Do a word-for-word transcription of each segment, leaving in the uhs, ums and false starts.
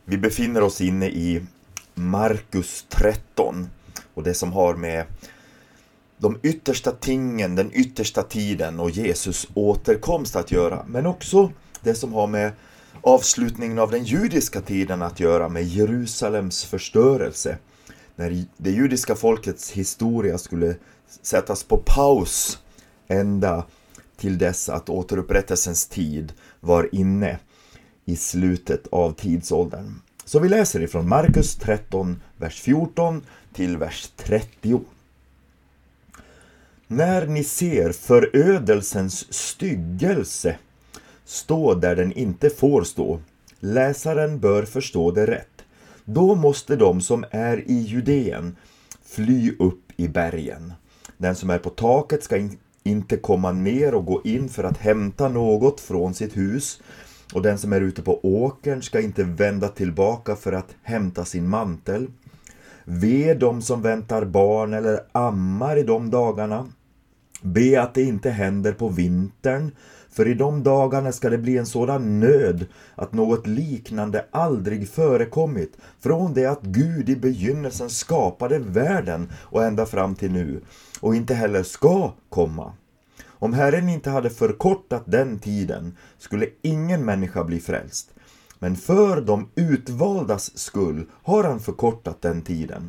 Vi befinner oss inne i Markus tretton och det som har med de yttersta tingen, den yttersta tiden och Jesus återkomst att göra. Men också det som har med avslutningen av den judiska tiden att göra, med Jerusalems förstörelse. När det judiska folkets historia skulle sättas på paus ända till dess att återupprättelsens tid var inne i slutet av tidsåldern. Så vi läser ifrån Markus tretton, vers fjorton till vers trettio. När ni ser förödelsens styggelse stå där den inte får stå, läsaren bör förstå det rätt. Då måste de som är i Judeen fly upp i bergen. Den som är på taket ska in, inte komma ner och gå in för att hämta något från sitt hus. Och den som är ute på åkern ska inte vända tillbaka för att hämta sin mantel. Ve de som väntar barn eller ammar i de dagarna. Be att det inte händer på vintern, för i de dagarna ska det bli en sådan nöd att något liknande aldrig förekommit från det att Gud i begynnelsen skapade världen och ända fram till nu, och inte heller ska komma. Om Herren inte hade förkortat den tiden skulle ingen människa bli frälst, men för de utvaldas skull har han förkortat den tiden.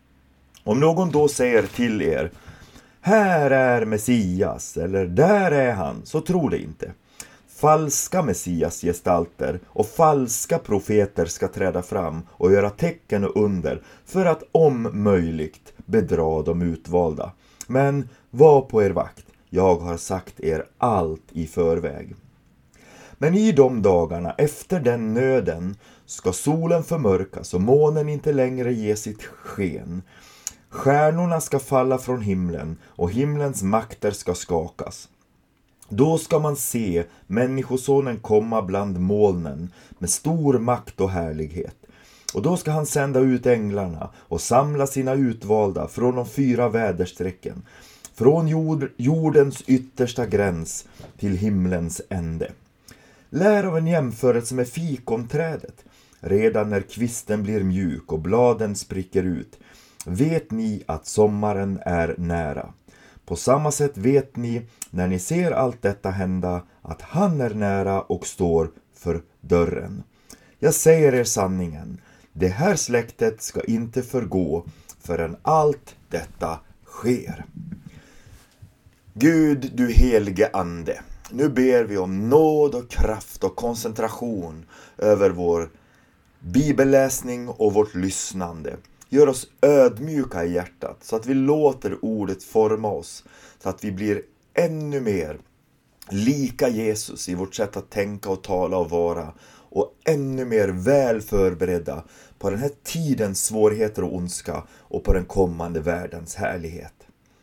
Om någon då säger till er: här är Messias, eller där är han, så tro det inte. Falska Messias gestalter och falska profeter ska träda fram och göra tecken och under för att om möjligt bedra de utvalda. Men var på er vakt, jag har sagt er allt i förväg. Men i de dagarna efter den nöden ska solen förmörkas och månen inte längre ge sitt sken. Stjärnorna ska falla från himlen och himlens makter ska skakas. Då ska man se människosonen komma bland molnen med stor makt och härlighet. Och då ska han sända ut änglarna och samla sina utvalda från de fyra väderstrecken, från jord, jordens yttersta gräns till himlens ände. Lär av en jämförelse med fikonträdet. Redan när kvisten blir mjuk och bladen spricker ut, vet ni att sommaren är nära. På samma sätt vet ni, när ni ser allt detta hända, att han är nära och står för dörren. Jag säger er sanningen, det här släktet ska inte förgå förrän allt detta sker. Gud, du helige ande, nu ber vi om nåd och kraft och koncentration över vår bibelläsning och vårt lyssnande. Gör oss ödmjuka i hjärtat så att vi låter ordet forma oss, så att vi blir ännu mer lika Jesus i vårt sätt att tänka och tala och vara, och ännu mer väl förberedda på den här tidens svårigheter och ondska och på den kommande världens härlighet.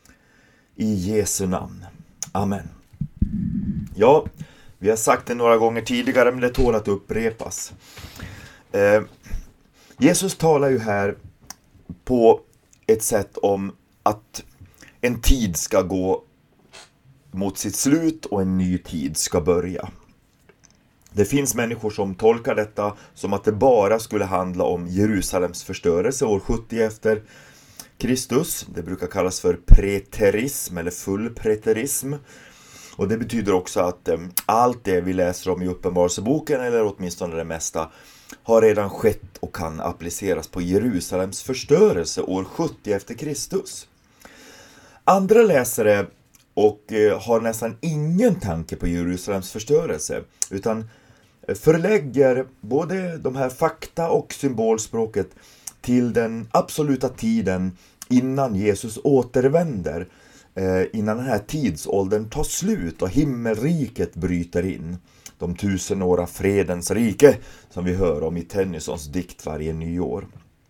I Jesu namn. Amen. Ja, vi har sagt det några gånger tidigare, men det tål att upprepas. Eh, Jesus talar ju här på ett sätt om att en tid ska gå mot sitt slut och en ny tid ska börja. Det finns människor som tolkar detta som att det bara skulle handla om Jerusalems förstörelse år sjuttio efter Kristus. Det brukar kallas för preterism eller fullpreterism. Och det betyder också att eh, allt det vi läser om i Uppenbarelseboken, eller åtminstone det mesta, har redan skett och kan appliceras på Jerusalems förstörelse år sjuttio efter Kristus. Andra läsare och eh, har nästan ingen tanke på Jerusalems förstörelse, utan förlägger både de här fakta och symbolspråket till den absoluta tiden innan Jesus återvänder, eh, innan den här tidsåldern tar slut och himmelriket bryter in. De tusenåra fredens rike som vi hör om i Tennysons dikt varje nyår.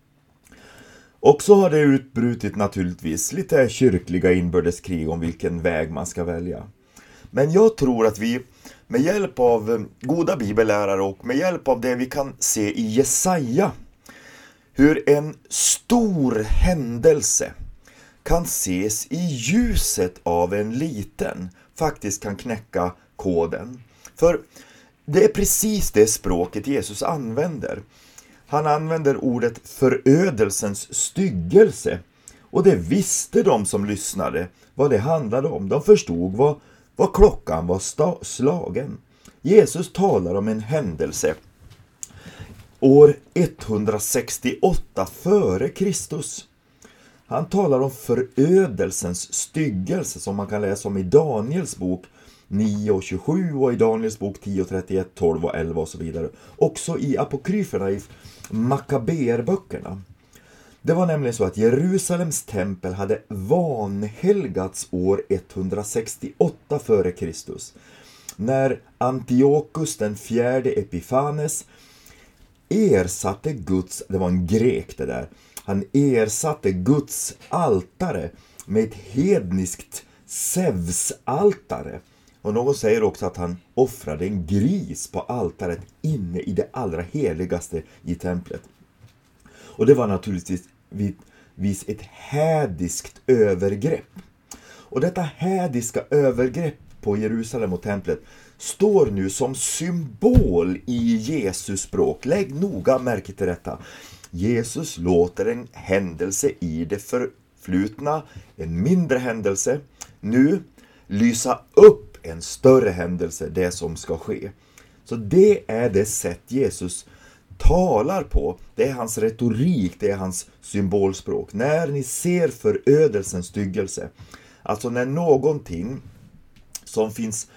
Och så har det utbrutit naturligtvis lite kyrkliga inbördeskrig om vilken väg man ska välja. Men jag tror att vi med hjälp av goda bibellärare och med hjälp av det vi kan se i Jesaja, hur en stor händelse kan ses i ljuset av en liten, faktiskt kan knäcka koden. För det är precis det språket Jesus använder. Han använder ordet förödelsens styggelse. Och det visste de som lyssnade vad det handlade om. De förstod vad, vad klockan var sta- slagen. Jesus talar om en händelse år etthundrasextioåtta före Kristus. Han talar om förödelsens styggelse som man kan läsa om i Daniels bok nio och tjugosju och i Daniels bok tio och trettioett, tolv och elva och så vidare. Också i apokryferna, i Makabeerböckerna. Det var nämligen så att Jerusalems tempel hade vanhelgats år etthundrasextioåtta före Kristus. När Antiochus den fjärde Epifanes ersatte Guds, det var en grek det där, han ersatte Guds altare med ett hedniskt Zeus-altare. Och någon säger också att han offrade en gris på altaret inne i det allra heligaste i templet. Och det var naturligtvis ett hädiskt övergrepp. Och detta hädiska övergrepp på Jerusalem och templet står nu som symbol i Jesus språk. Lägg noga märke till detta. Jesus låter en händelse i det förflutna, en mindre händelse, nu lysa upp en större händelse, det som ska ske. Så det är det sätt Jesus talar på. Det är hans retorik, det är hans symbolspråk. När ni ser förödelsens styggelse, alltså när någonting som finns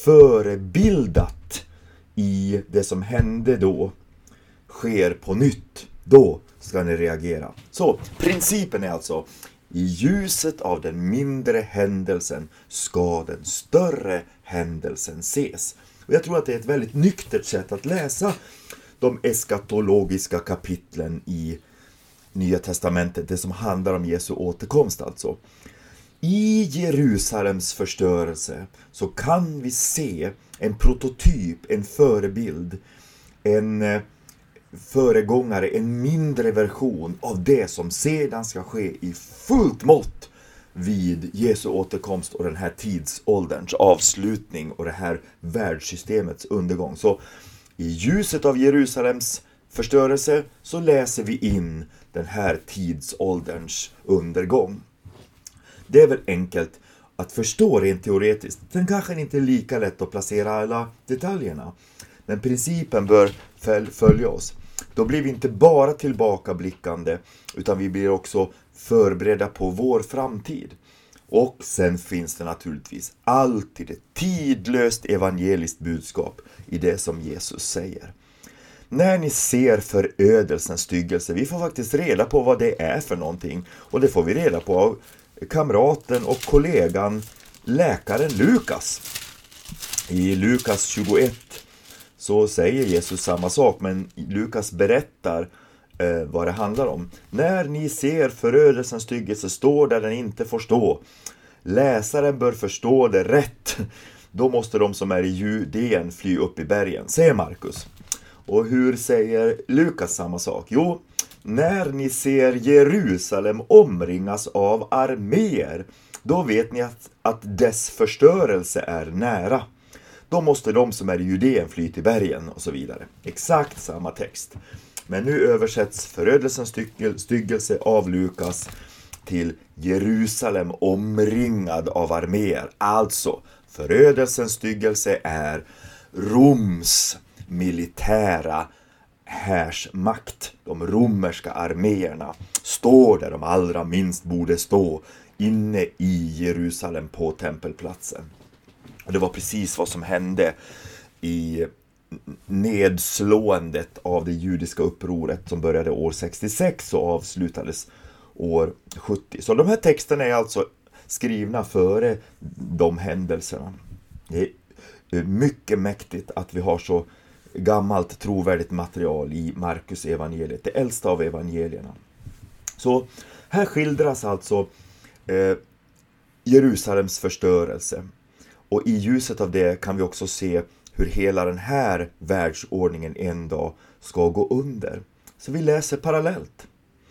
förebildat i det som hände då sker på nytt, då ska ni reagera. Så principen är alltså: i ljuset av den mindre händelsen ska den större händelsen ses. Och jag tror att det är ett väldigt nyktert sätt att läsa de eskatologiska kapitlen i Nya testamentet, det som handlar om Jesu återkomst alltså. I Jerusalems förstörelse så kan vi se en prototyp, en förebild, en föregångare, en mindre version av det som sedan ska ske i fullt mått vid Jesu återkomst och den här tidsålderns avslutning och det här världssystemets undergång. Så i ljuset av Jerusalems förstörelse så läser vi in den här tidsålderns undergång. Det är väl enkelt att förstå rent teoretiskt. Den kanske inte är lika lätt att placera alla detaljerna. Men principen bör följa oss. Då blir vi inte bara tillbakablickande, utan vi blir också förberedda på vår framtid. Och sen finns det naturligtvis alltid ett tidlöst evangeliskt budskap i det som Jesus säger. När ni ser förödelsens styggelse, vi får faktiskt reda på vad det är för någonting. Och det får vi reda på av kamraten och kollegan, läkaren Lukas. I Lukas tjugoett så säger Jesus samma sak, men Lukas berättar eh, vad det handlar om. När ni ser förödelsens styggelse, står där den inte får stå. Läsaren bör förstå det rätt. Då måste de som är i Judeen fly upp i bergen, säger Markus. Och hur säger Lukas samma sak? Jo, när ni ser Jerusalem omringas av arméer, då vet ni att, att dess förstörelse är nära. Då måste de som är i Judeen fly till bergen och så vidare. Exakt samma text. Men nu översätts förödelsens styggelse av Lukas till Jerusalem omringad av arméer. Alltså, förödelsens styggelse är Roms militära härsmakt. De romerska arméerna står där de allra minst borde stå, inne i Jerusalem på tempelplatsen. Och det var precis vad som hände i nedslåendet av det judiska upproret som började år sextiosex och avslutades år sjuttio. Så de här texterna är alltså skrivna före de händelserna. Det är mycket mäktigt att vi har så gammalt trovärdigt material i Markus evangeliet, det äldsta av evangelierna. Så här skildras alltså eh, Jerusalems förstörelse. Och i ljuset av det kan vi också se hur hela den här världsordningen en dag ska gå under. Så vi läser parallellt.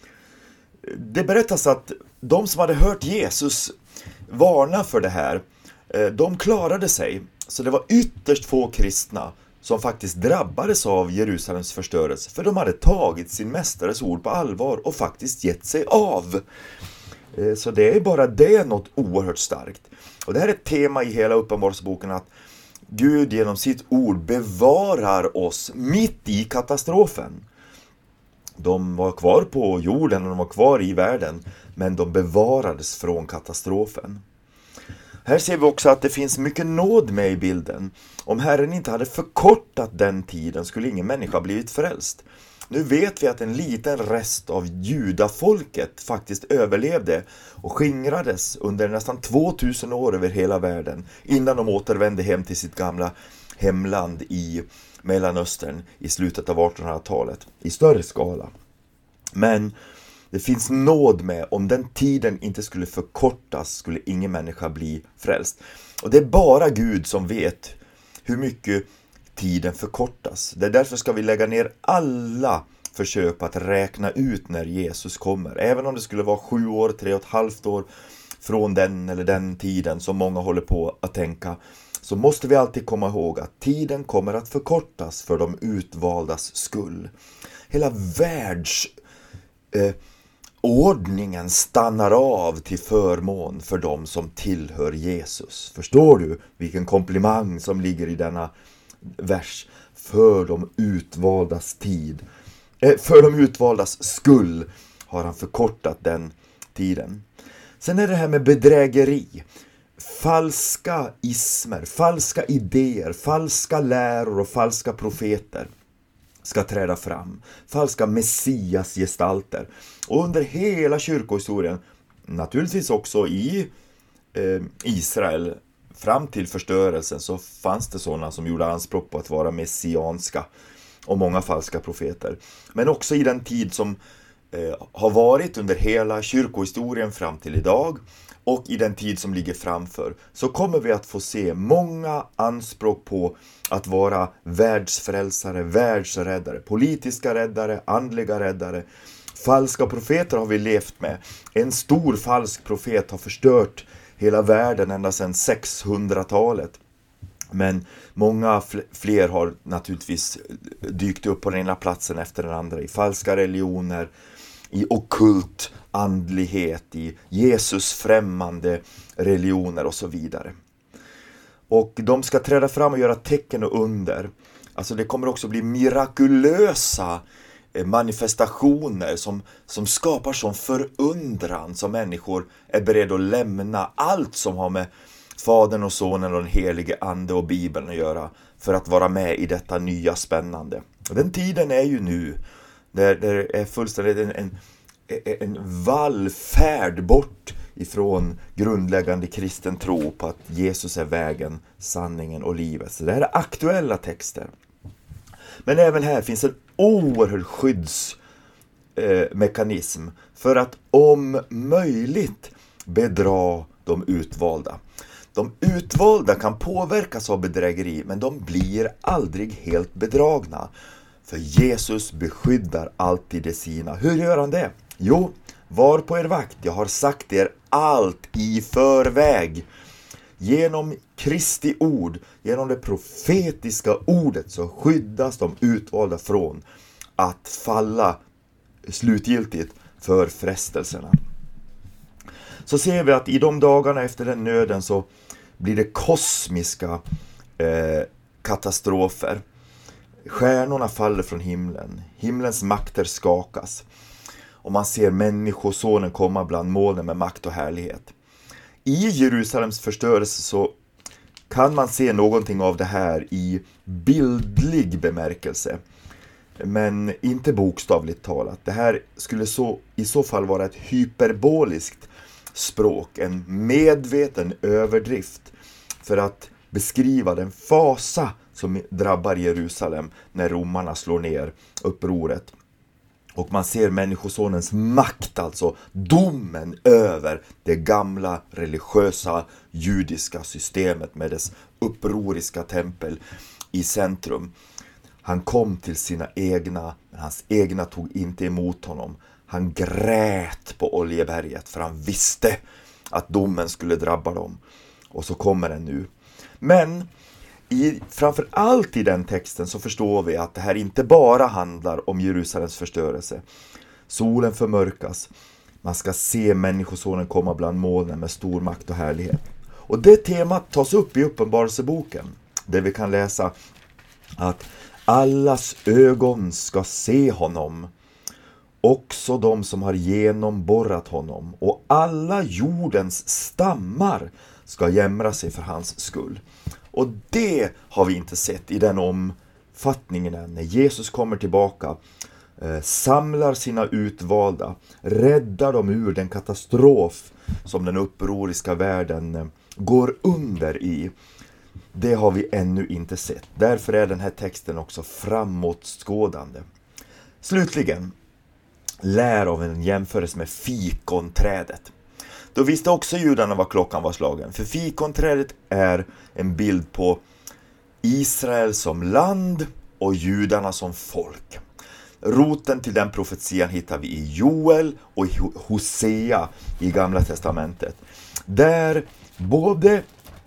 Det berättas att de som hade hört Jesus varna för det här, de klarade sig. Så det var ytterst få kristna som faktiskt drabbades av Jerusalems förstörelse, för de hade tagit sin mästares ord på allvar och faktiskt gett sig av. Så det är bara det något oerhört starkt. Och det här är ett tema i hela Uppenbarelseboken, att Gud genom sitt ord bevarar oss mitt i katastrofen. De var kvar på jorden och de var kvar i världen, men de bevarades från katastrofen. Här ser vi också att det finns mycket nåd med i bilden. Om Herren inte hade förkortat den tiden skulle ingen människa blivit frälst. Nu vet vi att en liten rest av judafolket faktiskt överlevde och skingrades under nästan tvåtusen år över hela världen innan de återvände hem till sitt gamla hemland i Mellanöstern i slutet av artonhundratalet i större skala. Men det finns nåd med, om den tiden inte skulle förkortas skulle ingen människa bli frälst. Och det är bara Gud som vet hur mycket tiden förkortas. Det är därför ska vi lägga ner alla försök att räkna ut när Jesus kommer. Även om det skulle vara sju år, tre och ett halvt år från den eller den tiden som många håller på att tänka, så måste vi alltid komma ihåg att tiden kommer att förkortas för de utvaldas skull. Hela världs eh, ordningen stannar av till förmån för dem som tillhör Jesus. Förstår du vilken komplimang som ligger i denna vers? För de utvaldas tid. Eh, för de utvaldas skull har han förkortat den tiden. Sen är det här med bedrägeri. Falska ismer, falska idéer, falska läror och falska profeter ska träda fram. Falska messiasgestalter. Och under hela kyrkohistorien, naturligtvis också i eh, Israel, fram till förstörelsen, så fanns det sådana som gjorde anspråk på att vara messianska och många falska profeter. Men också i den tid som eh, har varit under hela kyrkohistorien fram till idag och i den tid som ligger framför, så kommer vi att få se många anspråk på att vara världsfrälsare, världsräddare, politiska räddare, andliga räddare. Falska profeter har vi levt med. En stor falsk profet har förstört hela världen ända sedan sexhundratalet. Men många fler har naturligtvis dykt upp på den ena platsen efter den andra i falska religioner, i ockult andlighet, i Jesus främmande religioner och så vidare. Och de ska träda fram och göra tecken och under. Alltså det kommer också bli mirakulösa manifestationer som, som skapar sån förundran som människor är beredda att lämna allt som har med Fadern och Sonen och den helige Ande och Bibeln att göra för att vara med i detta nya spännande. Och den tiden är ju nu där det är fullständigt en, en, en vallfärd bort ifrån grundläggande kristen tro på att Jesus är vägen, sanningen och livet. Så det här är aktuella texter. Men även här finns en oerhörd skyddsmekanism eh, för att om möjligt bedra de utvalda. De utvalda kan påverkas av bedrägeri, men de blir aldrig helt bedragna. För Jesus beskyddar alltid de sina. Hur gör han det? Jo, var på er vakt. Jag har sagt er allt i förväg. Genom Kristi ord, genom det profetiska ordet, så skyddas de utvalda från att falla slutgiltigt för frestelserna. Så ser vi att i de dagarna efter den nöden så blir det kosmiska eh, katastrofer. Stjärnorna faller från himlen. Himlens makter skakas. Och man ser människosonen komma bland molnen med makt och härlighet. I Jerusalems förstörelse så kan man se någonting av det här i bildlig bemärkelse. Men inte bokstavligt talat. Det här skulle så, i så fall vara ett hyperboliskt språk. En medveten överdrift för att beskriva den fasa som drabbar Jerusalem när romarna slår ner upproret. Och man ser människosonens makt, alltså domen över det gamla religiösa judiska systemet med dess upproriska tempel i centrum. Han kom till sina egna, men hans egna tog inte emot honom. Han grät på Oljeberget för han visste att domen skulle drabba dem. Och så kommer den nu. Men i, framför allt i den texten så förstår vi att det här inte bara handlar om Jerusalems förstörelse. Solen förmörkas. Man ska se människosonen komma bland molnen med stor makt och härlighet. Och det temat tas upp i Uppenbarelseboken, där vi kan läsa att allas ögon ska se honom, också de som har genomborrat honom, och alla jordens stammar ska jämra sig för hans skull. Och det har vi inte sett i den omfattningen än. När Jesus kommer tillbaka, eh, samlar sina utvalda, räddar dem ur den katastrof som den upproriska världen eh, går under i. Det har vi ännu inte sett. Därför är den här texten också framåtskådande. Slutligen, lär av en jämförelse med fikonträdet. Då visste också judarna vad klockan var slagen. För fikonträdet är en bild på Israel som land och judarna som folk. Roten till den profetian hittar vi i Joel och i Hosea i Gamla testamentet. Där både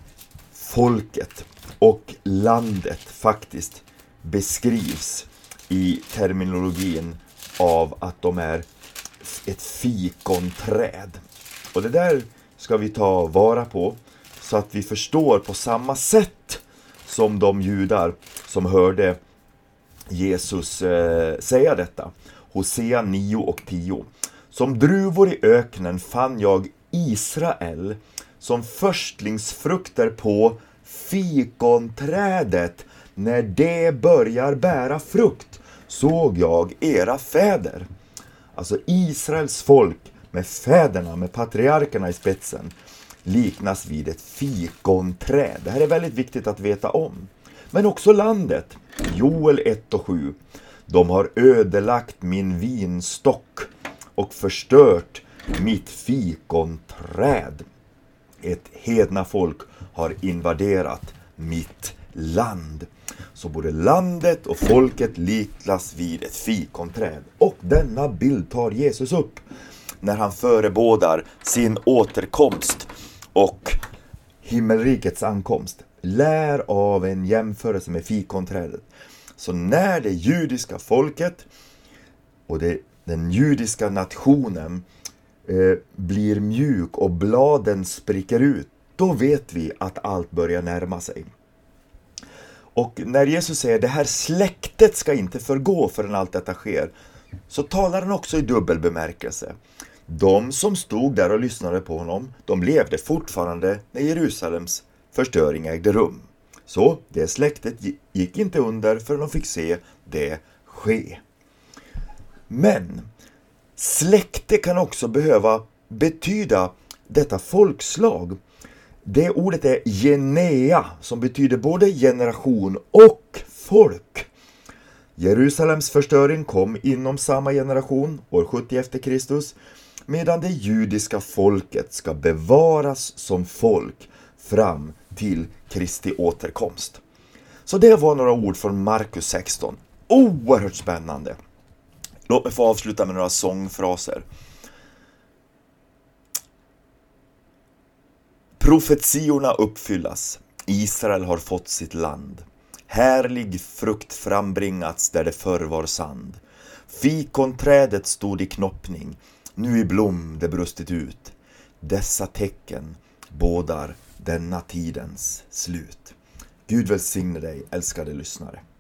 folket och landet faktiskt beskrivs i terminologin av att de är ett fikonträd. Och det där ska vi ta vara på så att vi förstår på samma sätt som de judar som hörde Jesus eh, säga detta. Hosea nio och tio. Som druvor i öknen fann jag Israel som förstlingsfrukter på fikonträdet. När det börjar bära frukt såg jag era fäder. Alltså Israels folk med fäderna, med patriarkerna i spetsen, liknas vid ett fikonträd. Det här är väldigt viktigt att veta om. Men också landet. Joel ett och sju. De har ödelagt min vinstock och förstört mitt fikonträd. Ett hedna folk har invaderat mitt land. Så både landet och folket liknas vid ett fikonträd. Och denna bild tar Jesus upp när han förebådar sin återkomst och himmelrikets ankomst. Lär av en jämförelse med fikonträdet. Så när det judiska folket och det, den judiska nationen eh, blir mjuk och bladen spricker ut, då vet vi att allt börjar närma sig. Och när Jesus säger det här släktet ska inte förgå förrän allt detta sker, så talar han också i dubbel bemärkelse. De som stod där och lyssnade på honom, de levde fortfarande när Jerusalems förstöring ägde rum. Så det släktet gick inte under förrän de fick se det ske. Men släkte kan också behöva betyda detta folkslag. Det ordet är genea, som betyder både generation och folk. Jerusalems förstöring kom inom samma generation, år sjuttio efter Kristus, medan det judiska folket ska bevaras som folk fram till Kristi återkomst. Så det var några ord från Markus sexton. Oerhört spännande. Låt mig få avsluta med några sångfraser. Profetiorna uppfyllas. Israel har fått sitt land. Härlig frukt frambringats där det förr var sand. Fikonträdet stod i knoppning. Nu i blom det brustit ut. Dessa tecken bådar denna tidens slut. Gud välsigne dig, älskade lyssnare.